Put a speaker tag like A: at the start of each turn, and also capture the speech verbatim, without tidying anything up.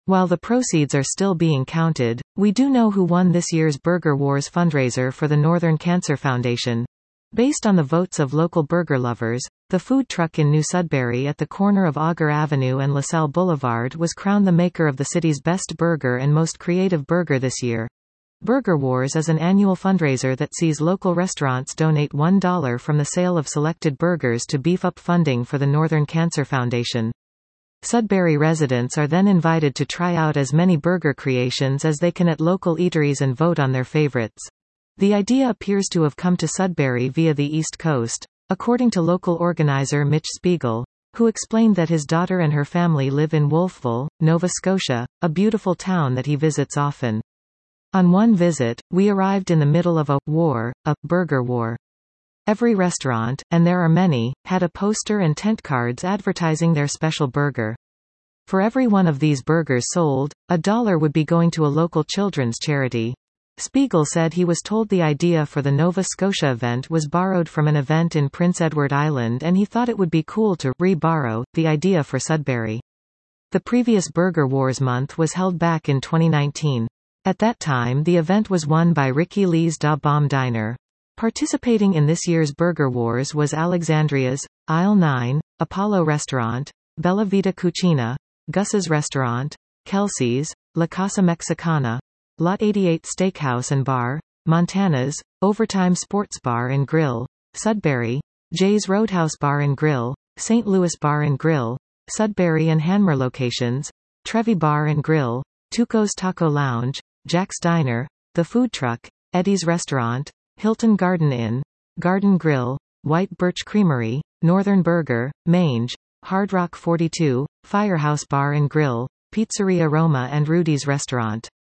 A: While the proceeds are still being counted, we do know who won this year's Burger Wars fundraiser for the Northern Cancer Foundation. Based on the votes of local burger lovers, the food truck in New Sudbury at the corner of Auger Avenue and LaSalle Boulevard was crowned the maker of the city's best burger and most creative burger this year. Burger Wars is an annual fundraiser that sees local restaurants donate one dollar from the sale of selected burgers to beef up funding for the Northern Cancer Foundation. Sudbury residents are then invited to try out as many burger creations as they can at local eateries and vote on their favorites. The idea appears to have come to Sudbury via the East Coast, according to local organizer Mitch Spiegel, who explained that his daughter and her family live in Wolfville, Nova Scotia, a beautiful town that he visits often. On one visit, we arrived in the middle of a war, a burger war. Every restaurant, and there are many, had a poster and tent cards advertising their special burger. For every one of these burgers sold, a dollar would be going to a local children's charity. Spiegel said he was told the idea for the Nova Scotia event was borrowed from an event in Prince Edward Island, and he thought it would be cool to re-borrow the idea for Sudbury. The previous Burger Wars month was held back in twenty nineteen. At that time the event was won by Ricky Lee's Da Bomb Diner. Participating in this year's Burger Wars was Alexandria's, Aisle nine, Apollo Restaurant, Bella Vita Cucina, Gus's Restaurant, Kelsey's, La Casa Mexicana, Lot eighty-eight Steakhouse and Bar, Montana's, Overtime Sports Bar and Grill, Sudbury, Jay's Roadhouse Bar and Grill, Saint Louis Bar and Grill, Sudbury and Hanmer locations, Trevi Bar and Grill, Tuco's Taco Lounge, Jack's Diner, The Food Truck, Eddie's Restaurant, Hilton Garden Inn, Garden Grill, White Birch Creamery, Northern Burger, Mange, Hard Rock forty-two, Firehouse Bar and Grill, Pizzeria Roma and Rudy's Restaurant.